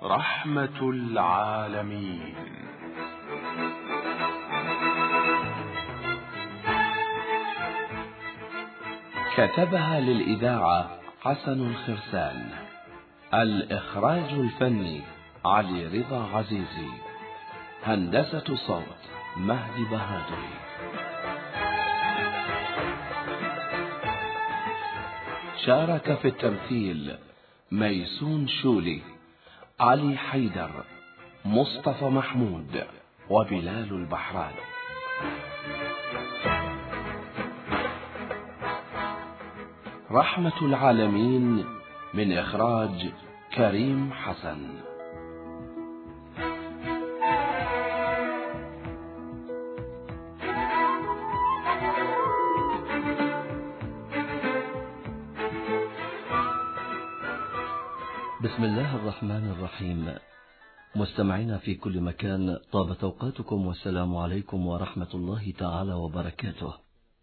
رحمة العالمين. كتبها للإذاعة حسن الخرسان. الإخراج الفني علي رضا عزيزي. هندسة صوت مهدي بهادري. شارك في التمثيل ميسون شولي، علي حيدر، مصطفى محمود، وبلال البحران. رحمة العالمين من إخراج كريم حسن. بسم الله الرحمن الرحيم. مستمعينا في كل مكان، طابت أوقاتكم والسلام عليكم ورحمة الله تعالى وبركاته.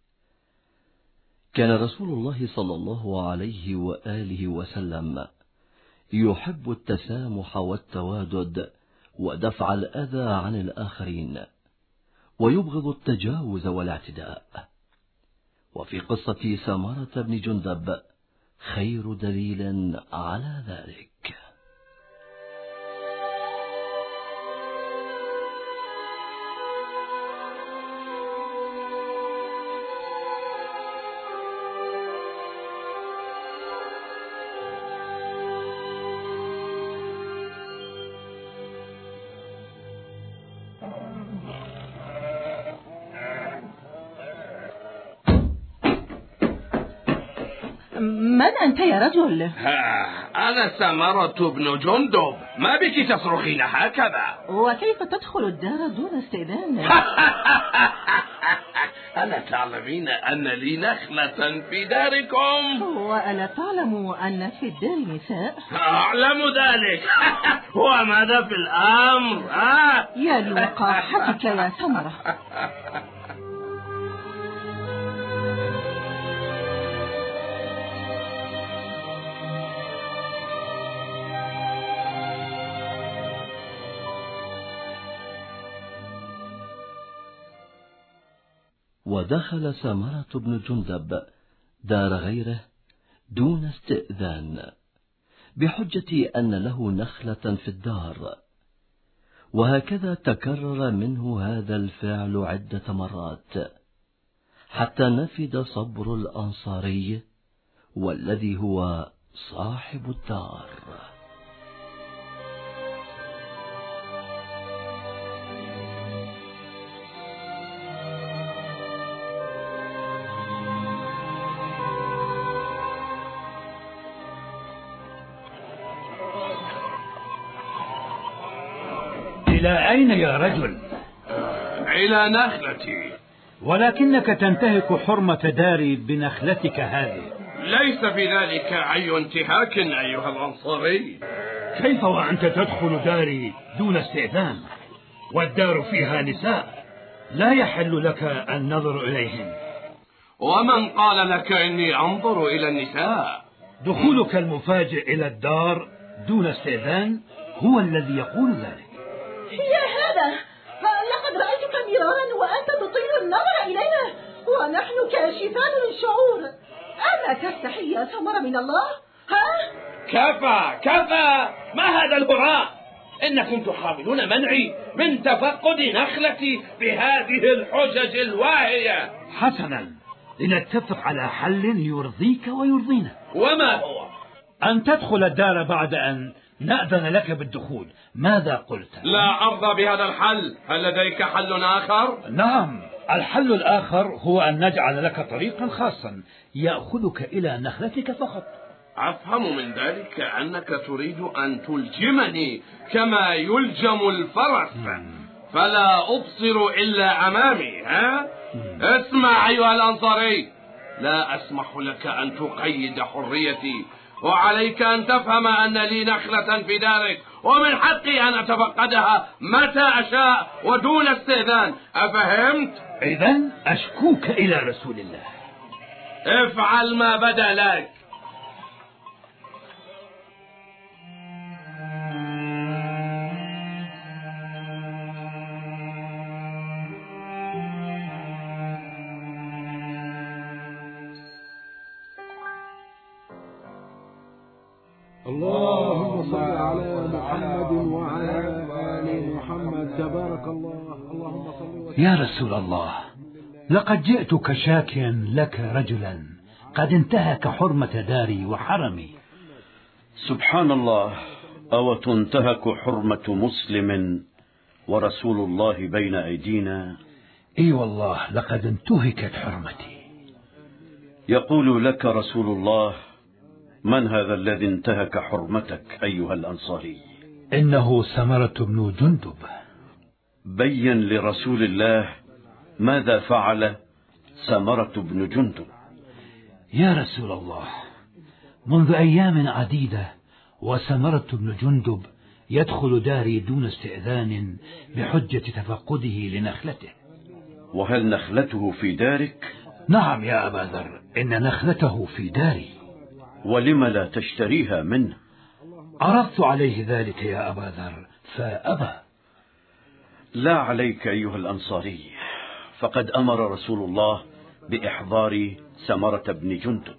كان رسول الله صلى الله عليه وآله وسلم يحب التسامح والتوادد ودفع الأذى عن الآخرين، ويبغض التجاوز والاعتداء. وفي قصة سمرة بن جندب خير دليل على ذلك. من أنت يا رجل؟ أنا سمرة بن جندب. ما بك تصرخين هكذا؟ وكيف تدخل الدار دون استئذان؟ ألا تعلمين أن لي نخلة في داركم؟ وألا تعلم أن في الدار نساء؟ أعلم ذلك. وماذا في الأمر؟ يا لوقاحتك يا سمرة. ودخل سمرة بن جندب دار غيره دون استئذان، بحجة أن له نخلة في الدار. وهكذا تكرر منه هذا الفعل عدة مرات، حتى نفد صبر الأنصاري والذي هو صاحب الدار. إلى أين يا رجل؟ إلى نخلتي. ولكنك تنتهك حرمة داري بنخلتك هذه. ليس في ذلك أي انتهاك أيها الأنصاري. كيف وأنت تدخل داري دون استئذان، والدار فيها نساء لا يحل لك النظر إليهن؟ ومن قال لك إني أنظر إلى النساء؟ دخولك المفاجئ إلى الدار دون استئذان هو الذي يقول ذلك. يا هذا، لقد رأيتك مرارا وأنت تطيل النظر إلينا ونحن كاشفان للشعور. ألا تستحي يا سمرة من الله؟ كفى. ما هذا الهراء؟ إنكم تحاولون منعي من تفقد نخلتي بهذه الحجج الواهية. حسنا، لنتفق على حل يرضيك ويرضينا. وما هو؟ أن تدخل الدار بعد أن نأذن لك بالدخول. ماذا قلت؟ لا أرضى بهذا الحل. هل لديك حل آخر؟ نعم، الحل الآخر هو أن نجعل لك طريقا خاصا يأخذك إلى نخلتك فقط. أفهم من ذلك أنك تريد أن تلجمني كما يلجم الفرس، فلا أبصر إلا أمامي. اسمع أيها الأنصاري، لا أسمح لك أن تقيد حريتي، وعليك أن تفهم أن لي نخلة في دارك، ومن حقي أن أتفقدها متى أشاء ودون استئذان. أفهمت؟ إذن أشكوك إلى رسول الله. افعل ما بدا لك. يا رسول الله، لقد جئتك شاكيا لك رجلا قد انتهك حرمة داري وحرمي. سبحان الله، أو تنتهك حرمة مسلم ورسول الله بين أيدينا؟ اي والله لقد انتهكت حرمتي. يقول لك رسول الله: من هذا الذي انتهك حرمتك أيها الأنصاري؟ إنه سمرة بن جندب. بين لرسول الله ماذا فعل سمرة بن جندب. يا رسول الله، منذ أيام عديدة وسمرة بن جندب يدخل داري دون استئذان بحجة تفقده لنخلته. وهل نخلته في دارك؟ نعم يا أبا ذر، إن نخلته في داري. ولم لا تشتريها منه؟ عرضت عليه ذلك يا أبا ذر فأبى. لا عليك أيها الأنصاري، فقد أمر رسول الله بإحضار سمرة بن جندب.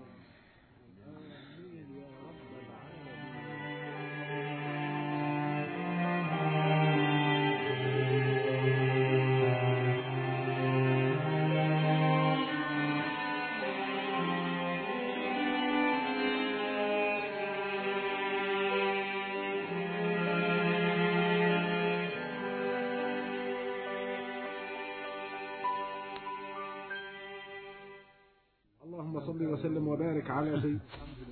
اللهم صل وسلم وبارك على سيدنا.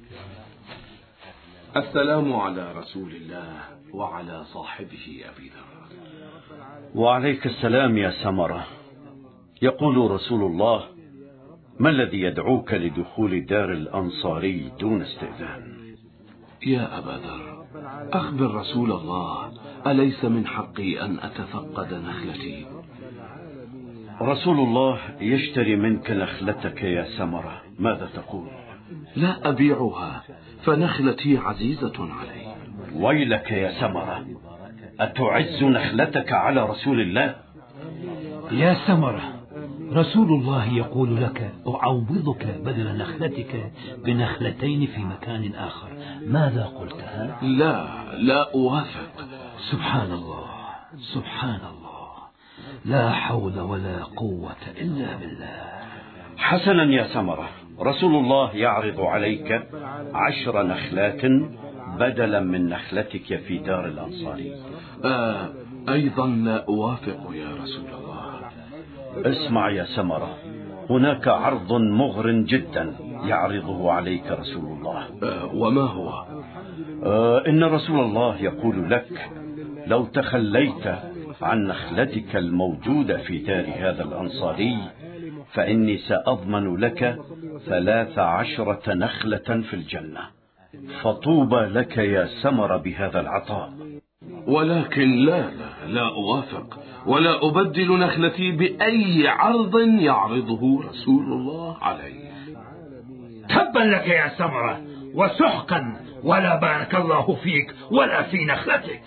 السلام على رسول الله وعلى صاحبه أبي ذر. وعليك السلام يا سمرة. يقول رسول الله: ما الذي يدعوك لدخول دار الأنصاري دون استئذان؟ يا أبا ذر، أخبر رسول الله، أليس من حقي أن أتفقد نخلتي؟ رسول الله يشتري منك نخلتك يا سمرة، ماذا تقول؟ لا أبيعها، فنخلتي عزيزة علي. ويلك يا سمرة، أتعز نخلتك على رسول الله؟ يا سمرة، رسول الله يقول لك: أعوضك بدل نخلتك بنخلتين في مكان آخر. ماذا قلتها؟ لا أوافق. سبحان الله، سبحان الله، لا حول ولا قوة إلا بالله. حسنا يا سمرة، رسول الله يعرض عليك 10 نخلات بدلا من نخلتك في دار الأنصاري. أيضا لا أوافق يا رسول الله. اسمع يا سمرة، هناك عرض مغر جدا يعرضه عليك رسول الله. وما هو؟ إن رسول الله يقول لك: لو تخليت عن نخلتك الموجودة في دار هذا الأنصاري فإني سأضمن لك 13 نخلة في الجنة. فطوبى لك يا سمر بهذا العطاء. ولكن لا أوافق، ولا أبدل نخلتي بأي عرض يعرضه رسول الله عليه. تبا لك يا سمرة، وسحقا، ولا بارك الله فيك ولا في نخلتك.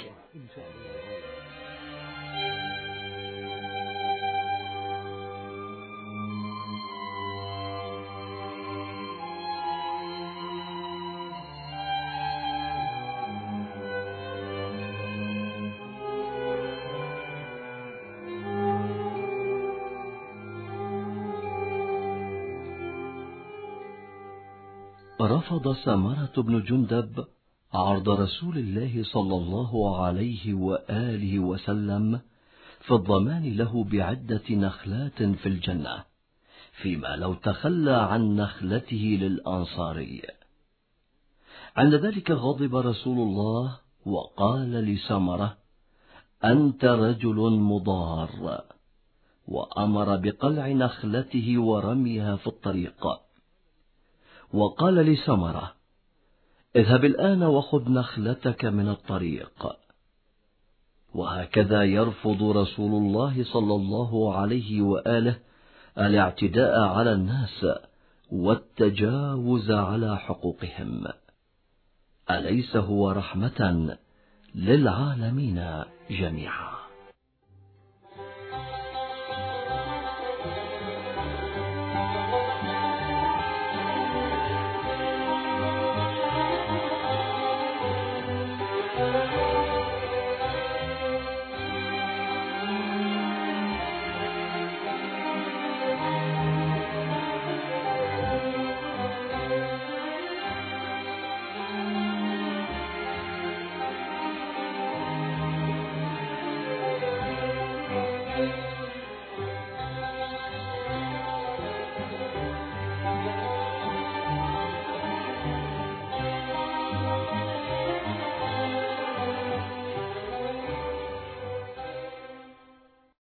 رفض سمرة بن جندب عرض رسول الله صلى الله عليه وآله وسلم في الضمان له بعدة نخلات في الجنة، فيما لو تخلى عن نخلته للأنصاري. عند ذلك غضب رسول الله وقال لسمرة: أنت رجل مضار، وأمر بقلع نخلته ورميها في الطريق. وقال لسمرة: اذهب الآن وخذ نخلتك من الطريق. وهكذا يرفض رسول الله صلى الله عليه وآله الاعتداء على الناس والتجاوز على حقوقهم. أليس هو رحمة للعالمين جميعا؟